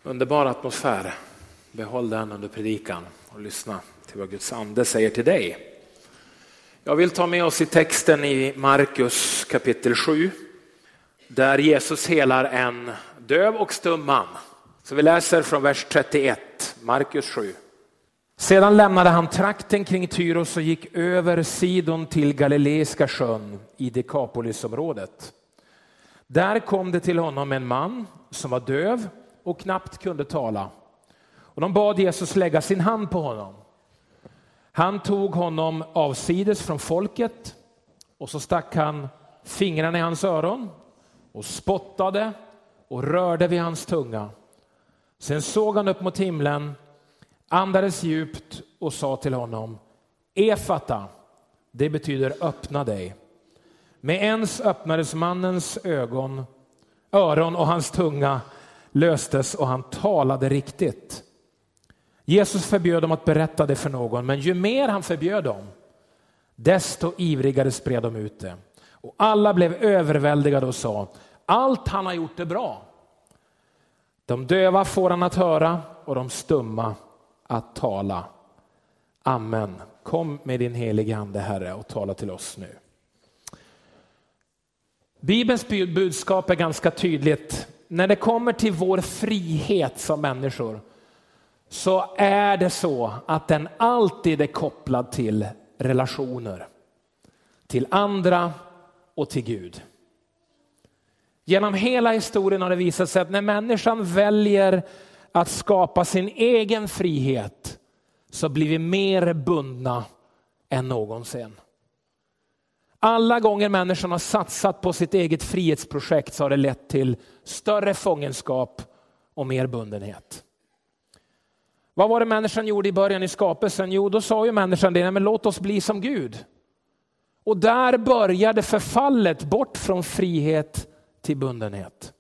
Underbar atmosfär. Behåll den under predikan och lyssna till vad Guds ande säger till dig. Jag vill ta med oss i texten i Markus kapitel 7. Där Jesus helar en döv och stum man. Så vi läser från vers 31, Markus 7. Sedan lämnade han trakten kring Tyros och gick över Sidon till Galileiska sjön i Dekapolisområdet. Där kom det till honom en man som var döv och knappt kunde tala. Och de bad Jesus lägga sin hand på honom. Han tog honom avsides från folket och så stack han fingrarna i hans öron och spottade och rörde vid hans tunga. Sen såg han upp mot himlen, andades djupt och sa till honom: Efata, det betyder öppna dig. Med ens öppnades mannens öron och hans tunga löstes och han talade riktigt. Jesus förbjöd dem att berätta det för någon, men ju mer han förbjöd dem, desto ivrigare spred de ut det. Och alla blev överväldigade och sa: allt han har gjort är bra. De döva får han att höra och de stumma att tala. Amen. Kom med din heliga ande, Herre, och tala till oss nu. Bibelns budskap är ganska tydligt. När det kommer till vår frihet som människor så är det så att den alltid är kopplad till relationer. Till andra och till Gud. Genom hela historien har det visat sig att när människan väljer att skapa sin egen frihet så blir vi mer bundna än någonsin. Alla gånger människan har satsat på sitt eget frihetsprojekt så har det lett till större fångenskap och mer bundenhet. Vad var det människan gjorde i början i skapelsen? Jo, då sa ju människan det: men låt oss bli som Gud. Och där började förfallet bort från frihet till bundenhet.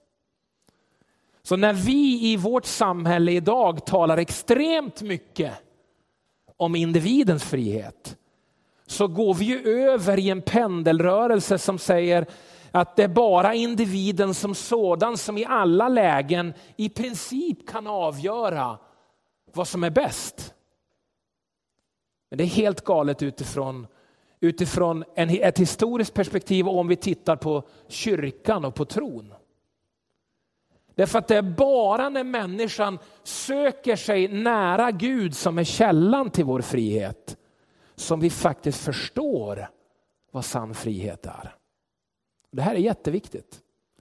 Så när vi i vårt samhälle idag talar extremt mycket om individens frihet, så går vi ju över i en pendelrörelse som säger att det är bara individen som sådan som i alla lägen i princip kan avgöra vad som är bäst. Men det är helt galet utifrån ett historiskt perspektiv, och om vi tittar på kyrkan och på tron. Därför att det är bara när människan söker sig nära Gud, som är källan till vår frihet, som vi faktiskt förstår vad sann frihet är. Det här är jätteviktigt.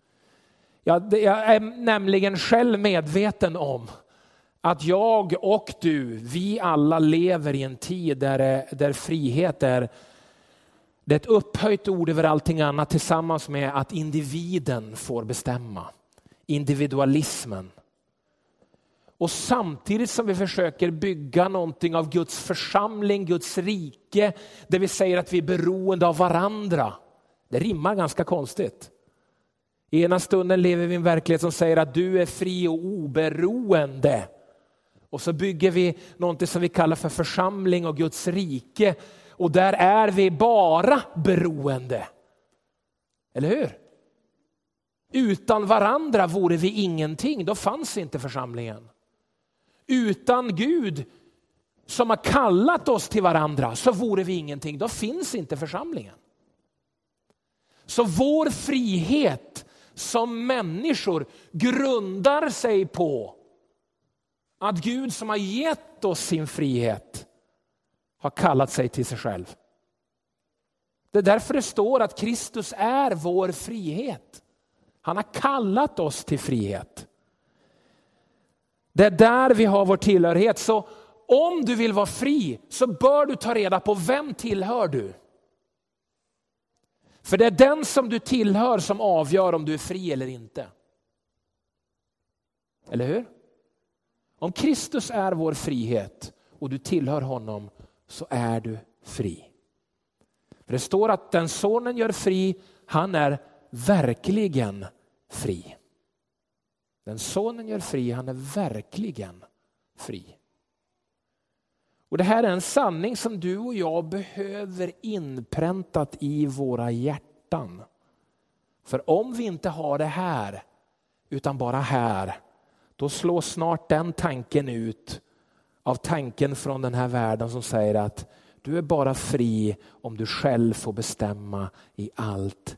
Jag är nämligen själv medveten om att jag och du, vi alla lever i en tid där frihet är ett upphöjt ord över allting annat, tillsammans med att individen får bestämma. Individualismen. Och samtidigt som vi försöker bygga någonting av Guds församling, Guds rike, där vi säger att vi är beroende av varandra. Det rimmar ganska konstigt. I ena stunden lever vi i en verklighet som säger att du är fri och oberoende. Och så bygger vi någonting som vi kallar för församling och Guds rike. Och där är vi bara beroende. Eller hur? Utan varandra vore vi ingenting. Då fanns inte församlingen. Utan Gud som har kallat oss till varandra så vore vi ingenting. Då finns inte församlingen. Så vår frihet som människor grundar sig på att Gud som har gett oss sin frihet har kallat sig till sig själv. Det är därför det står att Kristus är vår frihet. Han har kallat oss till frihet. Det är där vi har vår tillhörighet. Så om du vill vara fri så bör du ta reda på vem tillhör du. För det är den som du tillhör som avgör om du är fri eller inte. Eller hur? Om Kristus är vår frihet och du tillhör honom så är du fri. För det står att den sonen gör fri, han är verkligen fri. Den sonen gör fri, han är verkligen fri. Och det här är en sanning som du och jag behöver inpräntat i våra hjärtan. För om vi inte har det här, utan bara här, då slås snart den tanken ut av tanken från den här världen som säger att du är bara fri om du själv får bestämma i allt.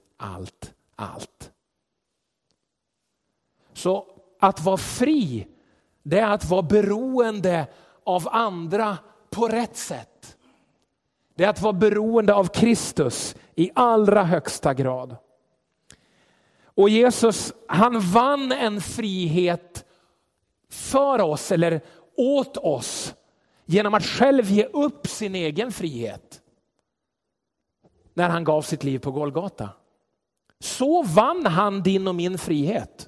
Så att vara fri, det är att vara beroende av andra på rätt sätt. Det är att vara beroende av Kristus i allra högsta grad. Och Jesus, han vann en frihet för oss eller åt oss genom att själv ge upp sin egen frihet när han gav sitt liv på Golgata. Så vann han din och min frihet.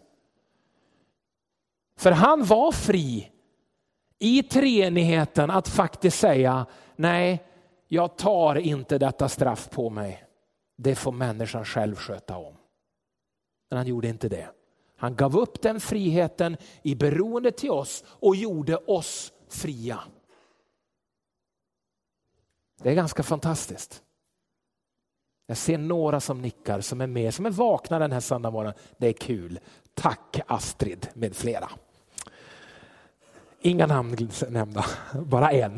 För han var fri i treenigheten att faktiskt säga nej, jag tar inte detta straff på mig. Det får människan själv sköta om. Men han gjorde inte det. Han gav upp den friheten i beroende till oss och gjorde oss fria. Det är ganska fantastiskt. Jag ser några som nickar, som är med, som är vakna den här söndagsmorgonen. Det är kul. Tack Astrid med flera. Inga namn nämnda, bara en.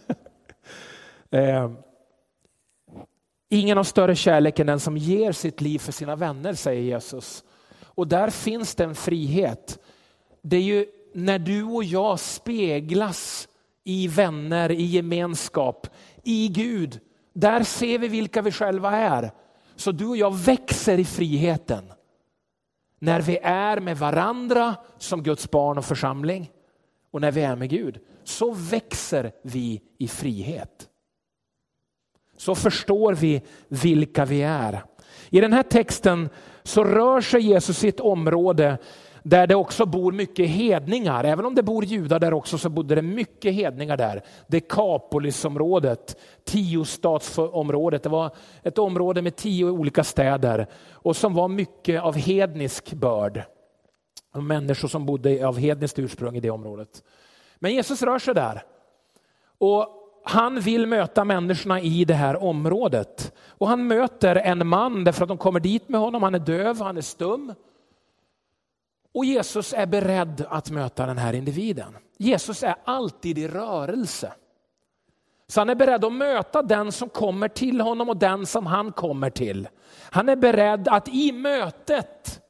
Ingen har större kärlek än den som ger sitt liv för sina vänner, säger Jesus. Och där finns det en frihet. Det är ju när du och jag speglas i vänner, i gemenskap, i Gud. Där ser vi vilka vi själva är. Så du och jag växer i friheten. När vi är med varandra som Guds barn och församling. Och när vi är med Gud. Så växer vi i frihet. Så förstår vi vilka vi är. I den här texten så rör sig Jesus i ett område där det också bor mycket hedningar. Även om det bor judar där också så bodde det mycket hedningar där. Dekapolisområdet, 10-stadsområdet. Det var ett område med 10 olika städer och som var mycket av hednisk börd. Och människor som bodde av hedniskt ursprung i det området. Men Jesus rör sig där. Och han vill möta människorna i det här området. Och han möter en man därför att de kommer dit med honom. Han är döv, han är stum. Och Jesus är beredd att möta den här individen. Jesus är alltid i rörelse. Så han är beredd att möta den som kommer till honom och den som han kommer till. Han är beredd att i mötet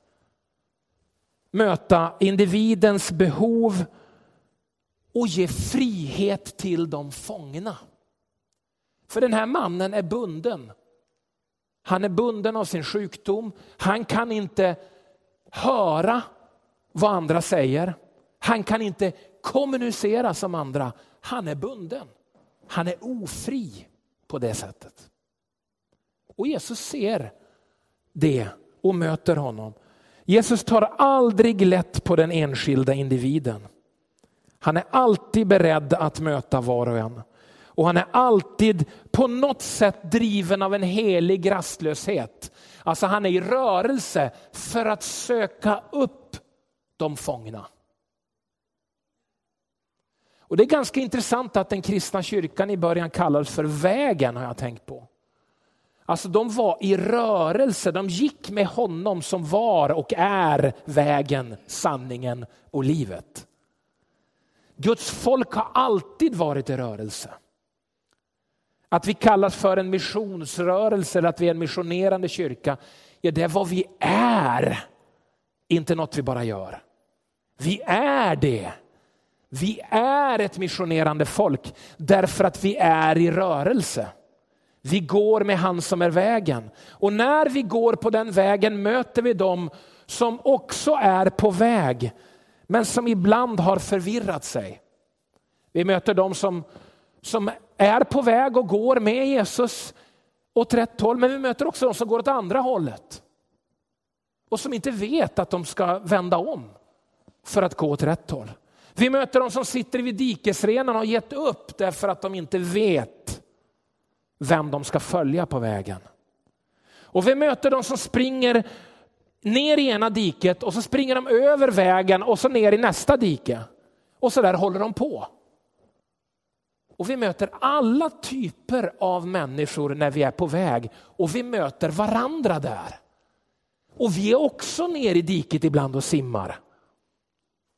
möta individens behov och ge frihet till de fångna. För den här mannen är bunden. Han är bunden av sin sjukdom. Han kan inte höra vad andra säger. Han kan inte kommunicera som andra. Han är bunden. Han är ofri på det sättet. Och Jesus ser det och möter honom. Jesus tar aldrig lätt på den enskilda individen. Han är alltid beredd att möta var och en. Och han är alltid på något sätt driven av en helig rastlöshet. Alltså han är i rörelse för att söka upp de fångna. Och det är ganska intressant att den kristna kyrkan i början kallades för vägen, har jag tänkt på. Alltså de var i rörelse, de gick med honom som var och är vägen, sanningen och livet. Guds folk har alltid varit i rörelse. Att vi kallas för en missionsrörelse eller att vi är en missionerande kyrka, ja, det är vad vi är. Inte något vi bara gör. Vi är det. Vi är ett missionerande folk därför att vi är i rörelse. Vi går med han som är vägen. Och när vi går på den vägen möter vi dem som också är på väg. Men som ibland har förvirrat sig. Vi möter dem som är på väg och går med Jesus åt rätt håll. Men vi möter också de som går åt andra hållet. Och som inte vet att de ska vända om för att gå åt rätt håll. Vi möter de som sitter vid dikesrenen och har gett upp därför att de inte vet vem de ska följa på vägen. Och vi möter de som springer ner i ena diket och så springer de över vägen och så ner i nästa dike. Och så där håller de på. Och vi möter alla typer av människor när vi är på väg. Och vi möter varandra där. Och vi är också ner i diket ibland och simmar.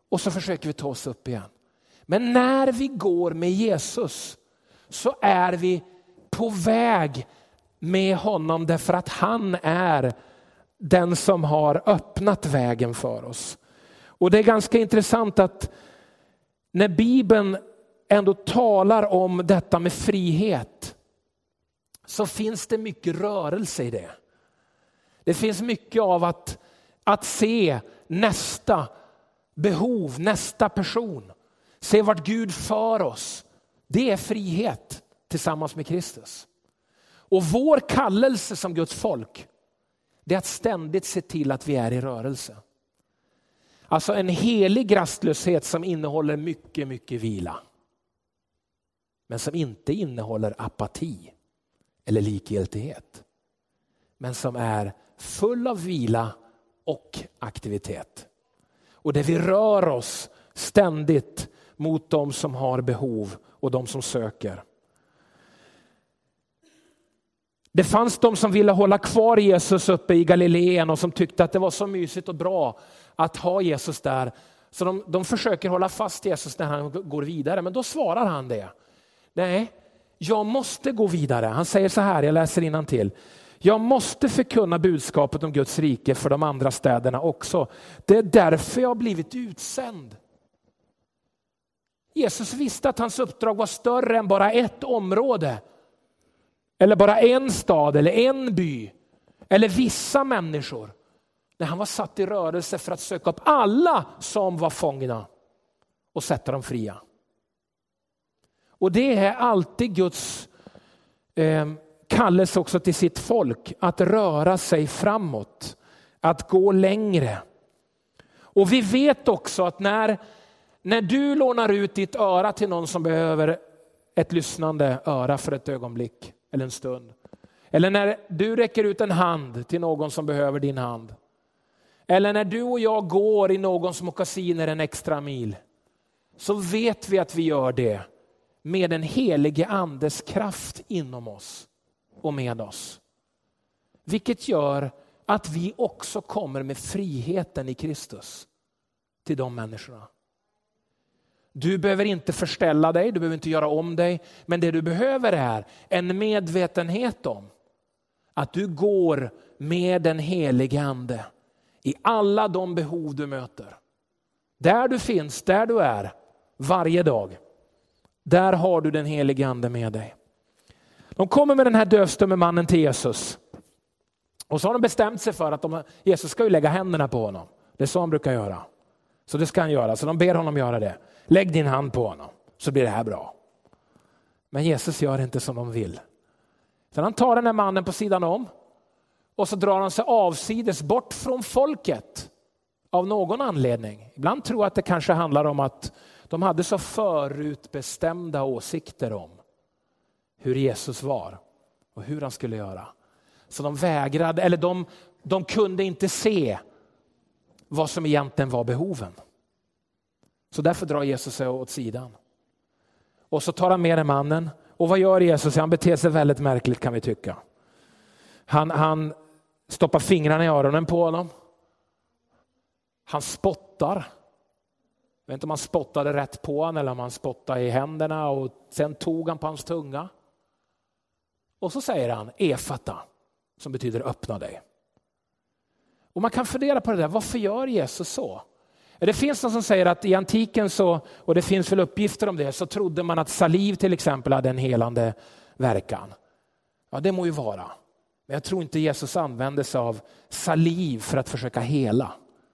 och så försöker vi ta oss upp igen. Men när vi går med Jesus så är vi på väg med honom därför att han är den som har öppnat vägen för oss. Och det är ganska intressant att när Bibeln ändå talar om detta med frihet så finns det mycket rörelse i det. Det finns mycket av att se nästa behov, nästa person. Se vart Gud för oss. Det är frihet tillsammans med Kristus. Och vår kallelse som Guds folk, det är att ständigt se till att vi är i rörelse. Alltså en helig rastlöshet som innehåller mycket, mycket vila. Men som inte innehåller apati eller likgiltighet. Men som är full av vila och aktivitet. Och där vi rör oss ständigt mot de som har behov och de som söker. Det fanns de som ville hålla kvar Jesus uppe i Galileen och som tyckte att det var så mysigt och bra att ha Jesus där. Så de försöker hålla fast Jesus när han går vidare. Men då svarar han det. Nej, jag måste gå vidare. Han säger så här, jag läser innantill. Jag måste förkunna budskapet om Guds rike för de andra städerna också. Det är därför jag har blivit utsänd. Jesus visste att hans uppdrag var större än bara ett område. Eller bara en stad eller en by. Eller vissa människor. När han var satt i rörelse för att söka upp alla som var fångna. Och sätta dem fria. Och det är alltid Guds kallelse också till sitt folk. Att röra sig framåt. Att gå längre. Och vi vet också att när du lånar ut ditt öra till någon som behöver ett lyssnande öra för ett ögonblick eller en stund. Eller när du räcker ut en hand till någon som behöver din hand. Eller när du och jag går i någons mockasiner en extra mil. Så vet vi att vi gör det med den helige andes kraft inom oss och med oss. Vilket gör att vi också kommer med friheten i Kristus till de människorna. Du behöver inte förställa dig, du behöver inte göra om dig. Men det du behöver är en medvetenhet om att du går med den helige ande i alla de behov du möter. Där du finns, där du är, varje dag. Där har du den helige ande med dig. De kommer med den här dövstumme mannen till Jesus. Och så har de bestämt sig för att Jesus ska ju lägga händerna på honom. Det är så han brukar göra. Så det ska han göra. Så de ber honom göra det. Lägg din hand på honom så blir det här bra. Men Jesus gör inte som de vill. Så han tar den här mannen på sidan om. Och så drar han sig avsides bort från folket. Av någon anledning. Ibland tror jag att det kanske handlar om att de hade så förutbestämda åsikter om hur Jesus var. Och hur han skulle göra. Så de vägrade, eller de kunde inte se vad som egentligen var behoven. Så därför drar Jesus sig åt sidan. Och så tar han med den mannen. Och vad gör Jesus? Han beter sig väldigt märkligt kan vi tycka. Han stoppar fingrarna i öronen på honom. Han spottar. Jag vet inte om han spottade rätt på honom eller om han spottade i händerna. Och sen tog han på hans tunga. Och så säger han Efata. Som betyder öppna dig. Och man kan fundera på det där. Varför gör Jesus så? Det finns någon som säger att i antiken så, och det finns väl uppgifter om det, så trodde man att saliv till exempel hade en helande verkan. Ja, det må ju vara. Men jag tror inte Jesus använde sig av saliv för att försöka hela.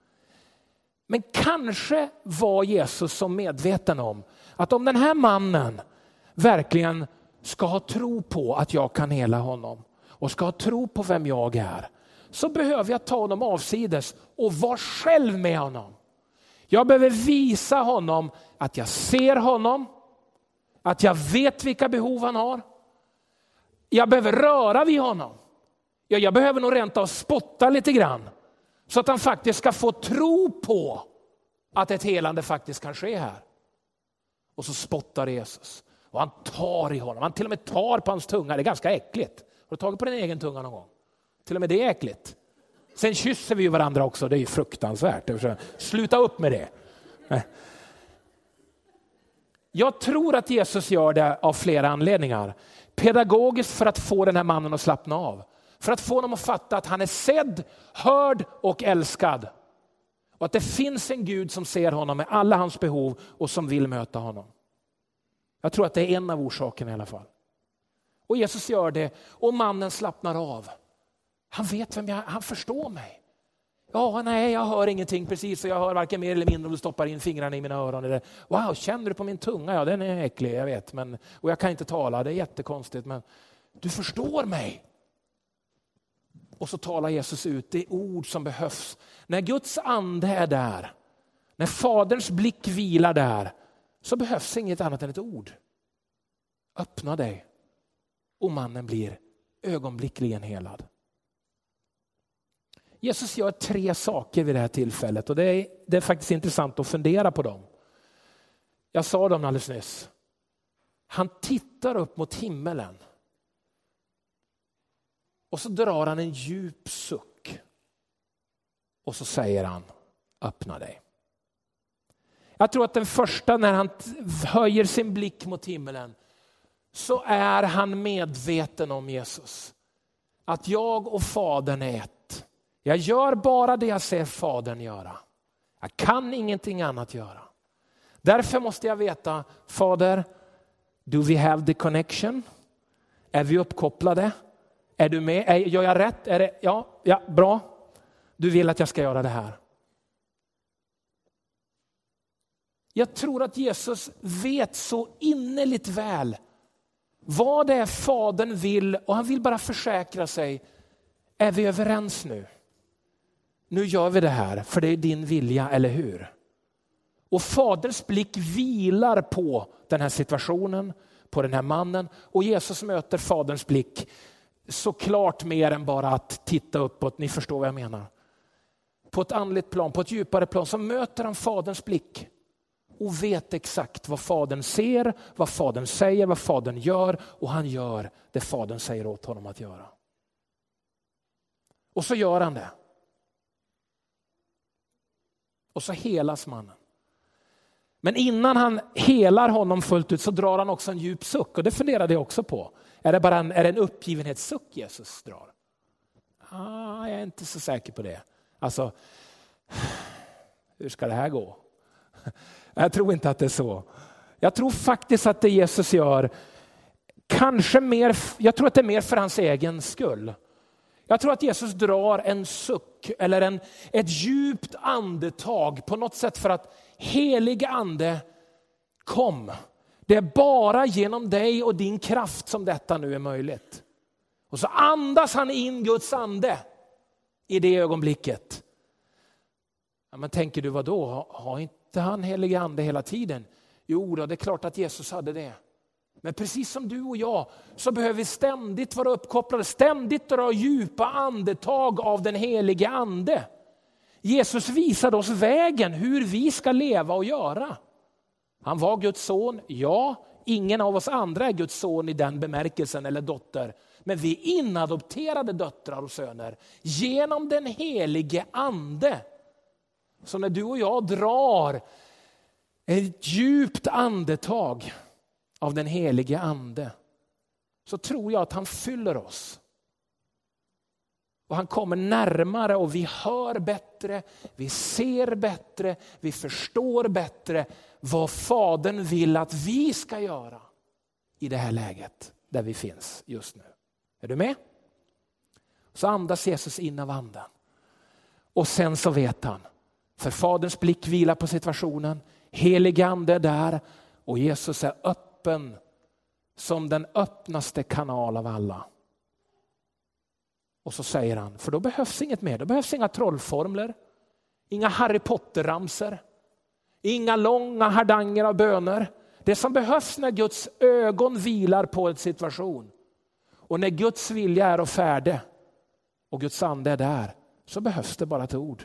Men kanske var Jesus så medveten om att om den här mannen verkligen ska ha tro på att jag kan hela honom och ska ha tro på vem jag är, så behöver jag ta honom avsides och vara själv med honom. Jag behöver visa honom att jag ser honom, att jag vet vilka behov han har. Jag behöver röra vid honom. Jag behöver nog rent av spotta lite grann. Så att han faktiskt ska få tro på att ett helande faktiskt kan ske här. Och så spottar Jesus. Och han tar i honom. Han till och med tar på hans tunga. Det är ganska äckligt. Har du tagit på din egen tunga någon gång? Till och med det är äckligt. Sen kysser vi ju varandra också. Det är ju fruktansvärt. Sluta upp med det. Jag tror att Jesus gör det av flera anledningar. Pedagogiskt för att få den här mannen att slappna av. För att få honom att fatta att han är sedd, hörd och älskad. Och att det finns en Gud som ser honom med alla hans behov och som vill möta honom. Jag tror att det är en av orsakerna i alla fall. Och Jesus gör det och mannen slappnar av. Han vet han förstår mig. Ja, nej, jag hör ingenting precis och jag hör varken mer eller mindre om du stoppar in fingrarna i mina öron. Eller, wow, känner du på min tunga? Ja, den är äcklig, jag vet. Och jag kan inte tala, det är jättekonstigt. Men du förstår mig. Och så talar Jesus ut det ord som behövs. När Guds ande är där, när Faderns blick vilar där, så behövs inget annat än ett ord. Öppna dig. Och mannen blir ögonblickligen helad. Jesus gör 3 saker vid det här tillfället och det är faktiskt intressant att fundera på dem. Jag sa dem alldeles nyss. Han tittar upp mot himmelen och så drar han en djup suck och så säger han, öppna dig. Jag tror att den första, när han höjer sin blick mot himmelen, så är han medveten om Jesus. Att jag och Fadern är ett. Jag gör bara det jag ser Fadern göra. Jag kan ingenting annat göra. Därför måste jag veta, Fader, do we have the connection? Är vi uppkopplade? Är du med? Gör jag rätt? Är det, ja, bra. Du vill att jag ska göra det här. Jag tror att Jesus vet så innerligt väl vad det är Fadern vill och han vill bara försäkra sig. Är vi överens nu? Nu gör vi det här för det är din vilja, eller hur? Och Faderns blick vilar på den här situationen, på den här mannen. Och Jesus möter Faderns blick såklart mer än bara att titta uppåt. Ni förstår vad jag menar. På ett andligt plan, på ett djupare plan, så möter han Faderns blick. Och vet exakt vad Fadern ser, vad Fadern säger, vad Fadern gör. Och han gör det Fadern säger åt honom att göra. Och så gör han det. Och så helas mannen. Men innan han helar honom fullt ut så drar han också en djup suck. Och det funderade jag också på. Är det en uppgivenhetssuck Jesus drar? Jag är inte så säker på det. Alltså, hur ska det här gå? Jag tror inte att det är så. Jag tror faktiskt att det Jesus gör, kanske mer, jag tror att det är mer för hans egen skull. Jag tror att Jesus drar en suck eller ett djupt andetag på något sätt för att helig ande, kom. Det är bara genom dig och din kraft som detta nu är möjligt. Och så andas han in Guds ande i det ögonblicket. Ja, men tänker du vad då? Har inte han helig ande hela tiden? Jo då, det är klart att Jesus hade det. Men precis som du och jag så behöver vi ständigt vara uppkopplade, ständigt dra djupa andetag av den helige ande. Jesus visade oss vägen hur vi ska leva och göra. Han var Guds son, ja, ingen av oss andra är Guds son i den bemärkelsen eller dotter. Men vi är inadopterade döttrar och söner genom den helige ande. Så när du och jag drar ett djupt andetag av den helige ande så tror jag att han fyller oss. Och han kommer närmare och vi hör bättre, vi ser bättre, vi förstår bättre vad Fadern vill att vi ska göra i det här läget där vi finns just nu. Är du med? Så andas Jesus in av anden. Och sen så vet han, för Faderns blick vilar på situationen, helig ande är där och Jesus är öppen som den öppnaste kanal av alla. Och så säger han, för då behövs inget mer. Då behövs inga trollformler, inga Harry Potter-ramser, inga långa hardanger av böner. Det som behövs när Guds ögon vilar på en situation och när Guds vilja är och färdig och Guds ande är där, så behövs det bara ett ord.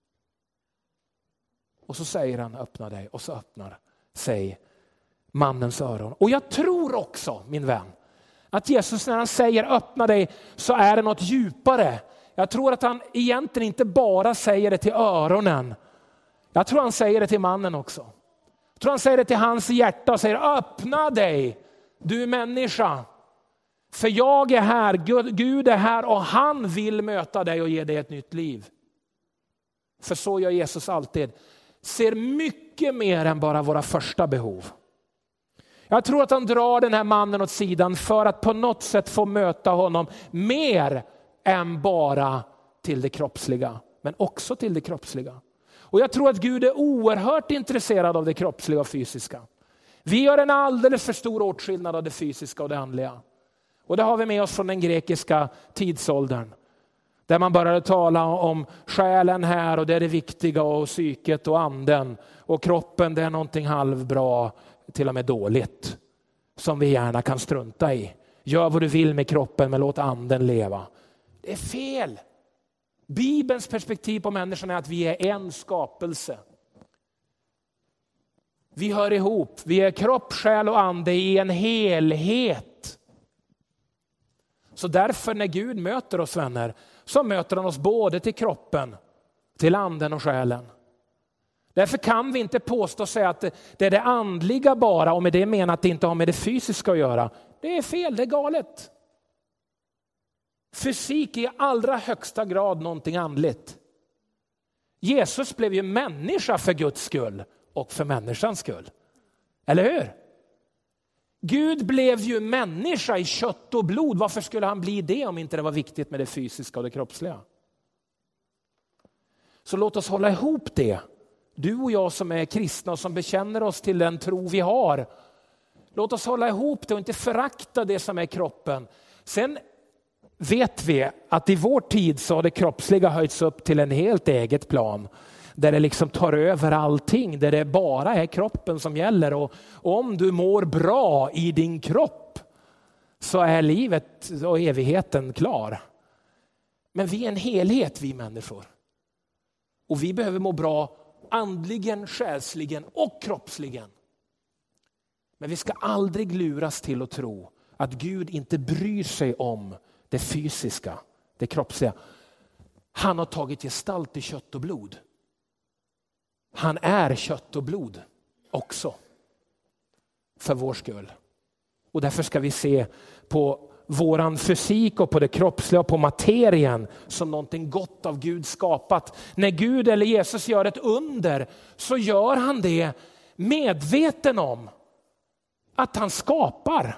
Och så säger han, öppna dig, och så öppnar sig mannens öron. Och jag tror också, min vän, att Jesus när han säger öppna dig så är det något djupare. Jag tror att han egentligen inte bara säger det till öronen. Jag tror han säger det till mannen också. Jag tror han säger det till hans hjärta och säger: öppna dig, du är människa. För jag är här, Gud är här och han vill möta dig och ge dig ett nytt liv. För så gör Jesus alltid. Ser mycket mer än bara våra första behov. Jag tror att han drar den här mannen åt sidan för att på något sätt få möta honom mer än bara till det kroppsliga, men också till det kroppsliga. Och jag tror att Gud är oerhört intresserad av det kroppsliga och fysiska. Vi gör en alldeles för stor åtskillnad av det fysiska och det andliga. Och det har vi med oss från den grekiska tidsåldern. Där man började tala om själen här och det är det viktiga och psyket och anden. Och kroppen det är någonting halvbra, till och med dåligt. Som vi gärna kan strunta i. Gör vad du vill med kroppen men låt anden leva. Det är fel. Bibelns perspektiv på människan är att vi är en skapelse. Vi hör ihop. Vi är kropp, själ och ande i en helhet. Så därför när Gud möter oss vänner så möter han oss både till kroppen, till anden och själen. Därför kan vi inte påstå och säga att det är det andliga bara och med det menar att det inte har med det fysiska att göra. Det är fel, det är galet. Fysik är i allra högsta grad någonting andligt. Jesus blev ju människa för Guds skull och för människans skull. Eller hur? Gud blev ju människa i kött och blod. Varför skulle han bli det om inte det var viktigt med det fysiska och det kroppsliga? Så låt oss hålla ihop det. Du och jag som är kristna och som bekänner oss till den tro vi har. Låt oss hålla ihop det och inte förakta det som är kroppen. Sen vet vi att i vår tid så har det kroppsliga höjts upp till en helt eget plan. Där det liksom tar över allting. Där det bara är kroppen som gäller. Och om du mår bra i din kropp så är livet och evigheten klar. Men vi är en helhet, vi människor. Och vi behöver må bra andligen, själsligen och kroppsligen. Men vi ska aldrig luras till att tro att Gud inte bryr sig om det fysiska, det kroppsliga. Han har tagit gestalt i kött och blod. Han är kött och blod också. För vår skull. Och därför ska vi se på våran fysik och på det kroppsliga och på materien som någonting gott av Gud skapat. När Gud eller Jesus gör ett under så gör han det medveten om att han skapar.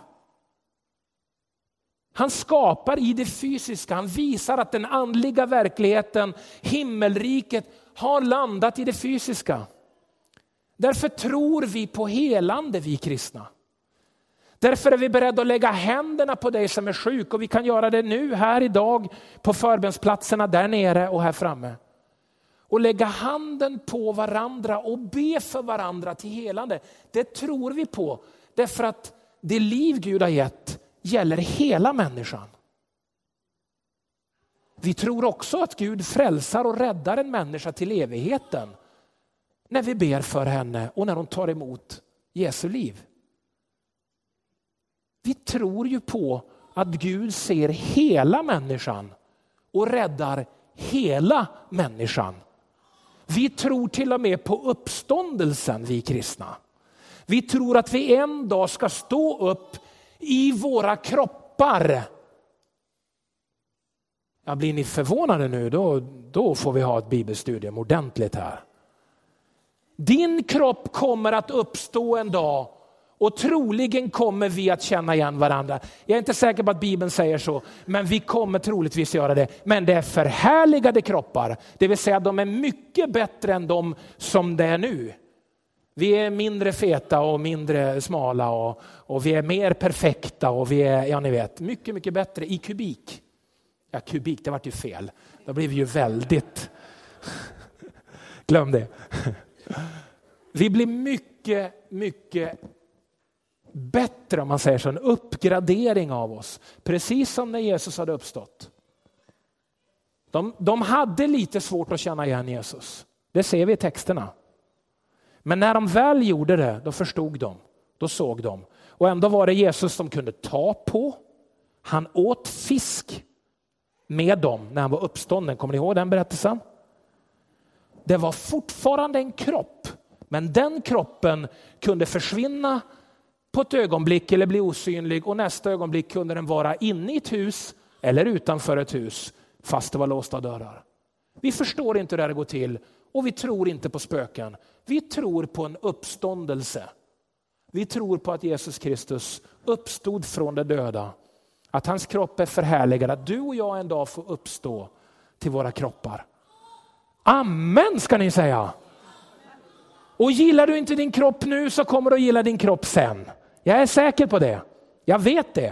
Han skapar i det fysiska. Han visar att den andliga verkligheten, himmelriket, har landat i det fysiska. Därför tror vi på helande, vi kristna. Därför är vi beredda att lägga händerna på dig som är sjuk. Och vi kan göra det nu, här idag, på förbönsplatserna där nere och här framme. Och lägga handen på varandra och be för varandra till helande. Det tror vi på. Därför att det liv Gud har gett gäller hela människan. Vi tror också att Gud frälsar och räddar en människa till evigheten. När vi ber för henne och när hon tar emot Jesu liv. Vi tror ju på att Gud ser hela människan och räddar hela människan. Vi tror till och med på uppståndelsen, vi kristna. Vi tror att vi en dag ska stå upp i våra kroppar. Ja, blir ni förvånade nu, då får vi ha ett bibelstudium ordentligt här. Din kropp kommer att uppstå en dag och troligen kommer vi att känna igen varandra. Jag är inte säker på att Bibeln säger så, men vi kommer troligtvis göra det. Men det är förhärligade kroppar, det vill säga de är mycket bättre än de som det är nu. Vi är mindre feta och mindre smala och vi är mer perfekta och vi är, ja ni vet, mycket, mycket bättre i kubik. Ja, kubik, det var ju fel. Då blir vi ju väldigt... Glöm det. Vi blir mycket, mycket bättre, om man säger så. En uppgradering av oss. Precis som när Jesus hade uppstått. De hade lite svårt att känna igen Jesus. Det ser vi i texterna. Men när de väl gjorde det, då förstod de. Då såg de. Och ändå var det Jesus som kunde ta på. Han åt fisk med dem när han var uppstånden. Kommer ni ihåg den berättelsen? det var fortfarande en kropp. Men den kroppen kunde försvinna på ett ögonblick eller bli osynlig. Och nästa ögonblick kunde den vara inne i ett hus eller utanför ett hus fast det var låsta dörrar. Vi förstår inte hur det går till och vi tror inte på spöken. Vi tror på en uppståndelse. Vi tror på att Jesus Kristus uppstod från de döda. Att hans kropp är förhärligad. Att du och jag en dag får uppstå till våra kroppar. Amen ska ni säga. Och gillar du inte din kropp nu så kommer du att gilla din kropp sen. Jag är säker på det. Jag vet det.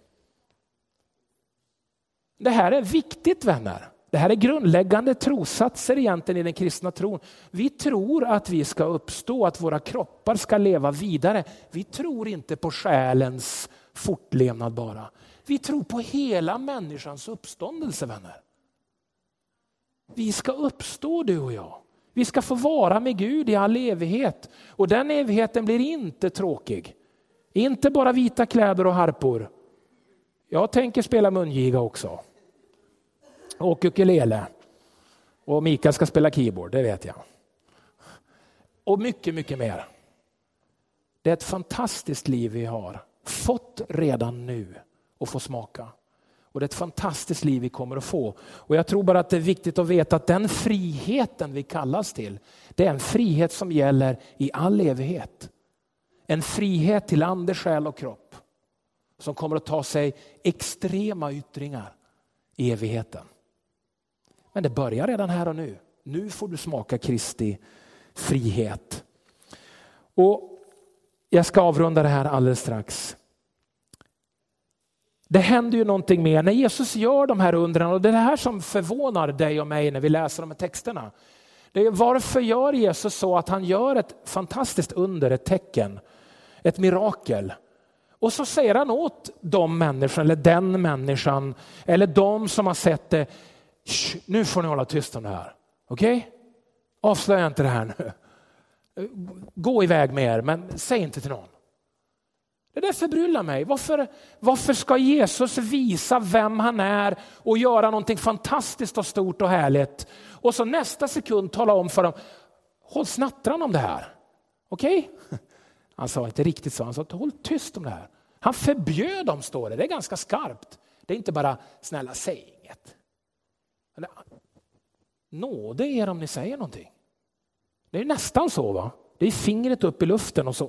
Det här är viktigt, vänner. Det här är grundläggande trossatser egentligen i den kristna tron. Vi tror att vi ska uppstå, att våra kroppar ska leva vidare. Vi tror inte på själens fortlevnad bara. Vi tror på hela människans uppståndelse, vänner. Vi ska uppstå, du och jag. Vi ska få vara med Gud i all evighet. Och den evigheten blir inte tråkig. Inte bara vita kläder och harpor. Jag tänker spela mungiga också. Och ukulele. Och Mikael ska spela keyboard, det vet jag. Och mycket, mycket mer. Det är ett fantastiskt liv vi har. Fått redan nu och få smaka. Och det är ett fantastiskt liv vi kommer att få. Och jag tror bara att det är viktigt att veta att den friheten vi kallas till, det är en frihet som gäller i all evighet. En frihet till ande, själ och kropp. Som kommer att ta sig extrema yttringar i evigheten. Men det börjar redan här och nu. Nu får du smaka Kristi frihet. Och jag ska avrunda det här alldeles strax. Det händer ju någonting mer när Jesus gör de här undren, och det är det här som förvånar dig och mig när vi läser de här texterna. Det är varför gör Jesus så att han gör ett fantastiskt under, ett tecken, ett mirakel. Och så säger han åt de människorna eller den människan eller de som har sett det, nu får ni hålla tyst om det här. Okej? Avslöja inte det här nu. Gå iväg med er, men säg inte till någon. Det där förbryllar mig. Varför ska Jesus visa vem han är och göra någonting fantastiskt och stort och härligt? Och så nästa sekund tala om för dem, håll snattran om det här. Okej? Han sa inte riktigt så, han sa håll tyst om det här. Han förbjöd dem, står det. Det är ganska skarpt. Det är inte bara snälla, säg inget. Nåde er om ni säger någonting. Det är nästan så, va? Det är fingret upp i luften och så.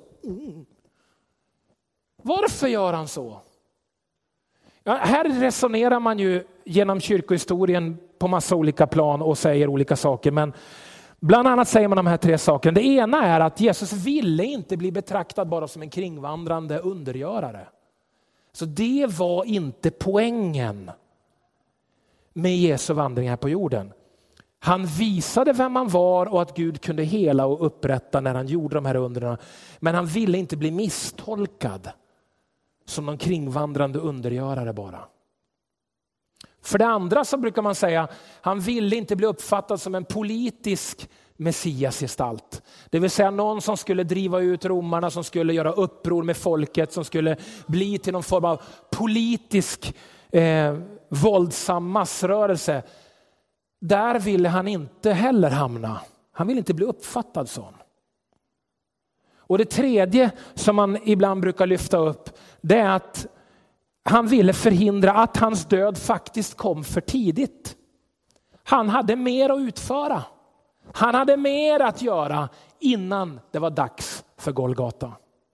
Varför gör han så? Ja, här resonerar man ju genom kyrkohistorien på massa olika plan och säger olika saker. Men bland annat säger man de här 3 sakerna. Det ena är att Jesus ville inte bli betraktad bara som en kringvandrande undergörare. Så det var inte poängen med Jesu vandring här på jorden. Han visade vem han var och att Gud kunde hela och upprätta när han gjorde de här undren. Men han ville inte bli misstolkad som någon kringvandrande undergörare bara. För det andra så brukar man säga, han ville inte bli uppfattad som en politisk messiasgestalt. Det vill säga någon som skulle driva ut romarna, som skulle göra uppror med folket, som skulle bli till någon form av politisk våldsam massrörelse. Där ville han inte heller hamna. Han ville inte bli uppfattad sån. Och det tredje som man ibland brukar lyfta upp, det är att han ville förhindra att hans död faktiskt kom för tidigt. Han hade mer att utföra. Han hade mer att göra innan det var dags för Golgata.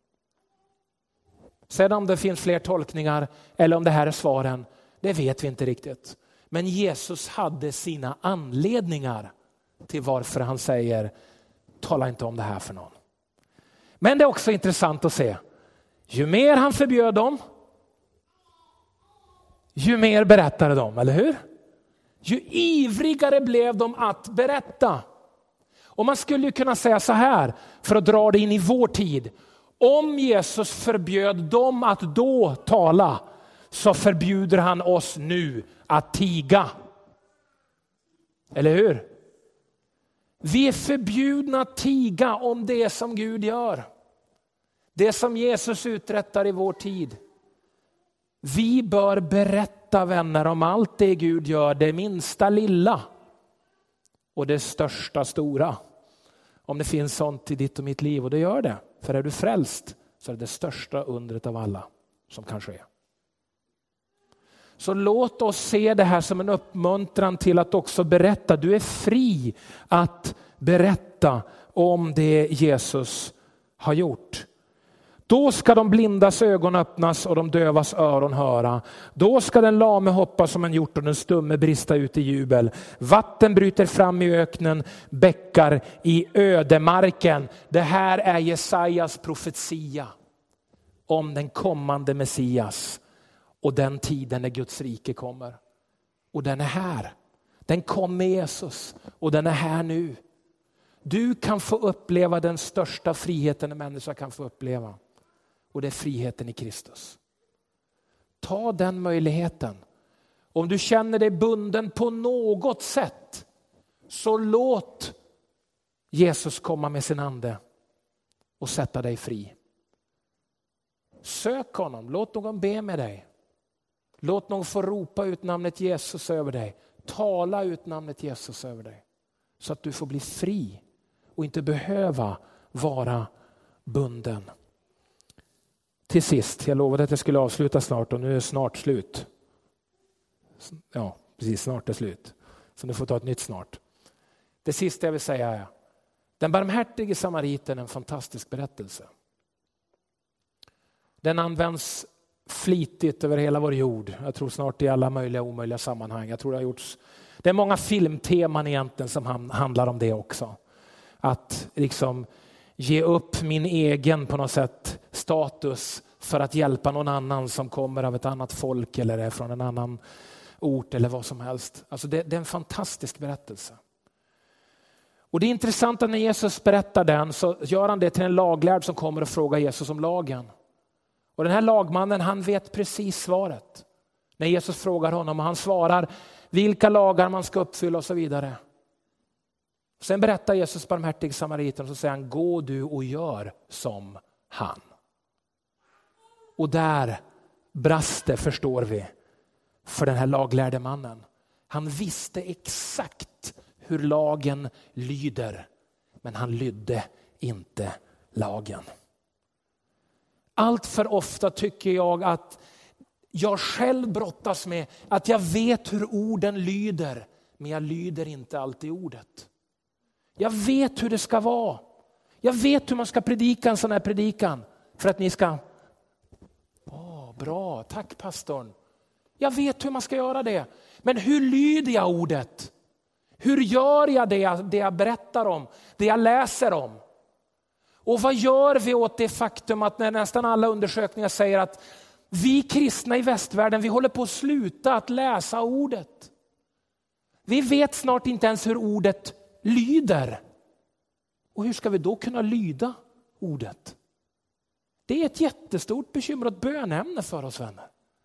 Sedan om det finns fler tolkningar eller om det här är svaren, det vet vi inte riktigt. Men Jesus hade sina anledningar till varför han säger, tala inte om det här för någon. Men det är också intressant att se, ju mer han förbjöd dem, ju mer berättade de, eller hur? Ju ivrigare blev de att berätta. Och man skulle ju kunna säga så här, för att dra det in i vår tid. Om Jesus förbjöd dem att då tala, så förbjuder han oss nu att tiga. Eller hur? Vi är förbjudna att tiga om det som Gud gör. Det som Jesus uträttar i vår tid. Vi bör berätta, vänner, om allt det Gud gör, det minsta lilla. och det största stora. Om det finns sånt i ditt och mitt liv, och det gör det. För är du frälst så är det största undret av alla som kan ske. Så låt oss se det här som en uppmuntran till att också berätta. Du är fri att berätta om det Jesus har gjort. Då ska de blindas ögon öppnas och de dövas öron höra. Då ska den lame hoppa som en hjort och den stumme brista ut i jubel. Vatten bryter fram i öknen, bäckar i ödemarken. Det här är Jesajas profetia om den kommande Messias och den tiden när Guds rike kommer. Och den är här. Den kom med Jesus och den är här nu. Du kan få uppleva den största friheten en människa kan få uppleva. Och det är friheten i Kristus. Ta den möjligheten. Om du känner dig bunden på något sätt, så låt Jesus komma med sin ande och sätta dig fri. Sök honom, låt någon be med dig. Låt någon få ropa ut namnet Jesus över dig. Tala ut namnet Jesus över dig. Så att du får bli fri och inte behöva vara bunden. Till sist, jag lovade att jag skulle avsluta snart och nu är det snart slut. Ja, precis, snart är slut. Så nu får ta ett nytt snart. Det sista jag vill säga är, den barmhärtige samariten är en fantastisk berättelse. Den används flitigt över hela vår jord. Jag tror snart i alla möjliga och omöjliga sammanhang. Jag tror det är många filmteman egentligen som handlar om det också. Att liksom ge upp min egen på något sätt status för att hjälpa någon annan som kommer av ett annat folk eller är från en annan ort eller vad som helst. Alltså det är en fantastisk berättelse. Och det är intressant att när Jesus berättar den så gör han det till en laglärd som kommer och frågar Jesus om lagen. Och den här lagmannen, han vet precis svaret. När Jesus frågar honom och han svarar vilka lagar man ska uppfylla och så vidare. Sen berättar Jesus barmhärtig samariten och så säger han, gå du och gör som han. Och där brast det, förstår vi, för den här laglärde mannen. Han visste exakt hur lagen lyder, men han lydde inte lagen. Allt för ofta tycker jag att jag själv brottas med att jag vet hur orden lyder, men jag lyder inte alltid ordet. Jag vet hur det ska vara. Jag vet hur man ska predika en sån här predikan för att ni ska... Bra, tack pastorn. Jag vet hur man ska göra det. Men hur lyder jag ordet? Hur gör jag det jag berättar om? Det jag läser om? Och vad gör vi åt det faktum att när nästan alla undersökningar säger att vi kristna i västvärlden, vi håller på att sluta att läsa ordet. Vi vet snart inte ens hur ordet lyder. Och hur ska vi då kunna lyda ordet? Det är ett jättestort bekymmer och ett bönämne för oss, vänner.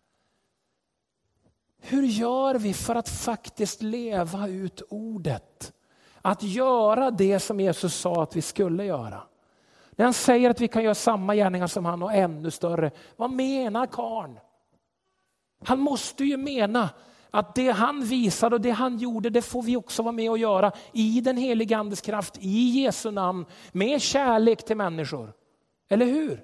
Hur gör vi för att faktiskt leva ut ordet? Att göra det som Jesus sa att vi skulle göra. När han säger att vi kan göra samma gärningar som han och ännu större. Vad menar karln? Han måste ju mena att det han visade och det han gjorde, det får vi också vara med och göra i den heliga andes kraft, i Jesu namn, med kärlek till människor. Eller hur?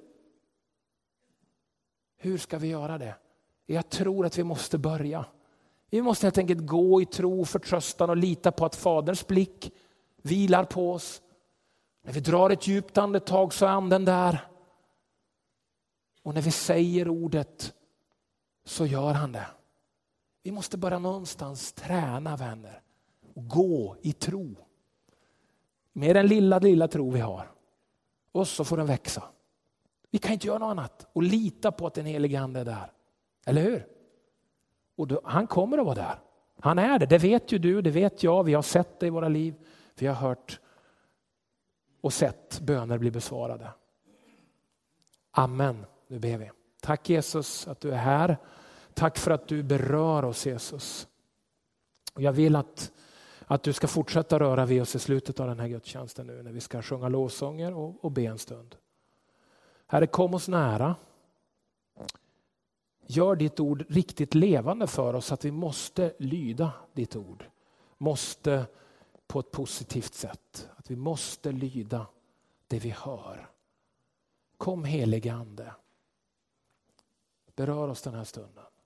Hur ska vi göra det? Jag tror att vi måste börja. Vi måste helt enkelt gå i tro, förtröstan och lita på att Faderns blick vilar på oss. När vi drar ett djupt andetag så är anden där. Och när vi säger ordet så gör han det. Vi måste bara någonstans träna, vänner, och gå i tro. Med den lilla tro vi har. Och så får den växa. Vi kan inte göra något annat och lita på att den helige ande är där. Eller hur? Och då, han kommer att vara där. Han är det vet ju du, det vet jag. Vi har sett det i våra liv. Vi har hört och sett böner bli besvarade. Amen. Nu ber vi. Tack Jesus att du är här. Tack för att du berör oss, Jesus. Och jag vill att du ska fortsätta röra vid oss i slutet av den här gudstjänsten nu när vi ska sjunga lovsånger och be en stund. Herre, kom oss nära. Gör ditt ord riktigt levande för oss, att vi måste lyda ditt ord. Måste på ett positivt sätt. Att vi måste lyda det vi hör. Kom helige Ande. Berör oss den här stunden.